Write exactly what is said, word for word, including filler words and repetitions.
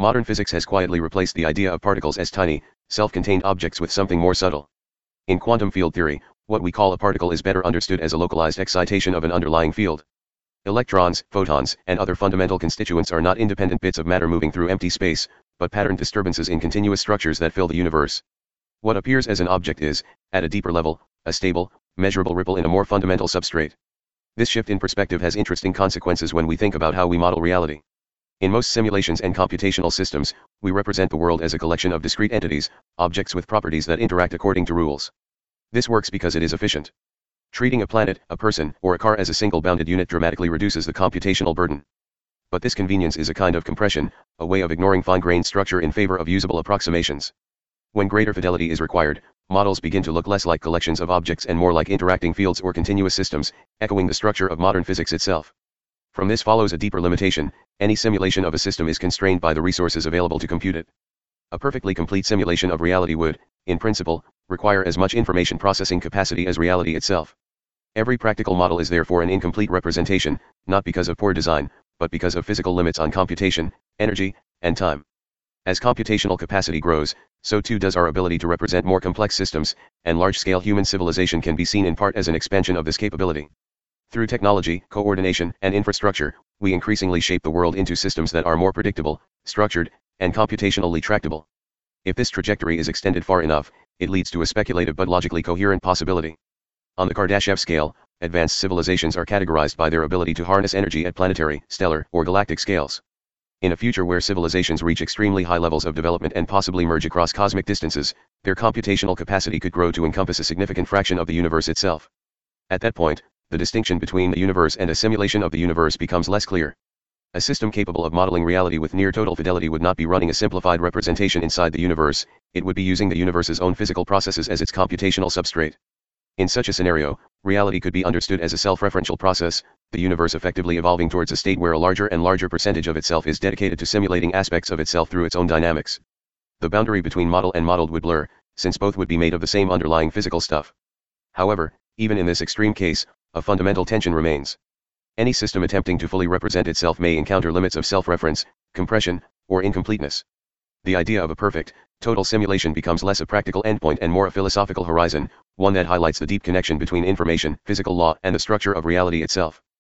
Modern physics has quietly replaced the idea of particles as tiny, self-contained objects with something more subtle. In quantum field theory, what we call a particle is better understood as a localized excitation of an underlying field. Electrons, photons, and other fundamental constituents are not independent bits of matter moving through empty space, but patterned disturbances in continuous structures that fill the universe. What appears as an object is, at a deeper level, a stable, measurable ripple in a more fundamental substrate. This shift in perspective has interesting consequences when we think about how we model reality. In most simulations and computational systems, we represent the world as a collection of discrete entities, objects with properties that interact according to rules. This works because it is efficient. Treating a planet, a person, or a car as a single bounded unit dramatically reduces the computational burden. But this convenience is a kind of compression, a way of ignoring fine-grained structure in favor of usable approximations. When greater fidelity is required, models begin to look less like collections of objects and more like interacting fields or continuous systems, echoing the structure of modern physics itself. From this follows a deeper limitation: any simulation of a system is constrained by the resources available to compute it. A perfectly complete simulation of reality would, in principle, require as much information processing capacity as reality itself. Every practical model is therefore an incomplete representation, not because of poor design, but because of physical limits on computation, energy, and time. As computational capacity grows, so too does our ability to represent more complex systems, and large-scale human civilization can be seen in part as an expansion of this capability. Through technology, coordination, and infrastructure, we increasingly shape the world into systems that are more predictable, structured, and computationally tractable. If this trajectory is extended far enough, it leads to a speculative but logically coherent possibility. On the Kardashev scale, advanced civilizations are categorized by their ability to harness energy at planetary, stellar, or galactic scales. In a future where civilizations reach extremely high levels of development and possibly merge across cosmic distances, their computational capacity could grow to encompass a significant fraction of the universe itself. At that point, the distinction between the universe and a simulation of the universe becomes less clear. A system capable of modeling reality with near total fidelity would not be running a simplified representation inside the universe, it would be using the universe's own physical processes as its computational substrate. In such a scenario, reality could be understood as a self-referential process, the universe effectively evolving towards a state where a larger and larger percentage of itself is dedicated to simulating aspects of itself through its own dynamics. The boundary between model and modeled would blur, since both would be made of the same underlying physical stuff. However, even in this extreme case, a fundamental tension remains. Any system attempting to fully represent itself may encounter limits of self-reference, compression, or incompleteness. The idea of a perfect, total simulation becomes less a practical endpoint and more a philosophical horizon, one that highlights the deep connection between information, physical law, and the structure of reality itself.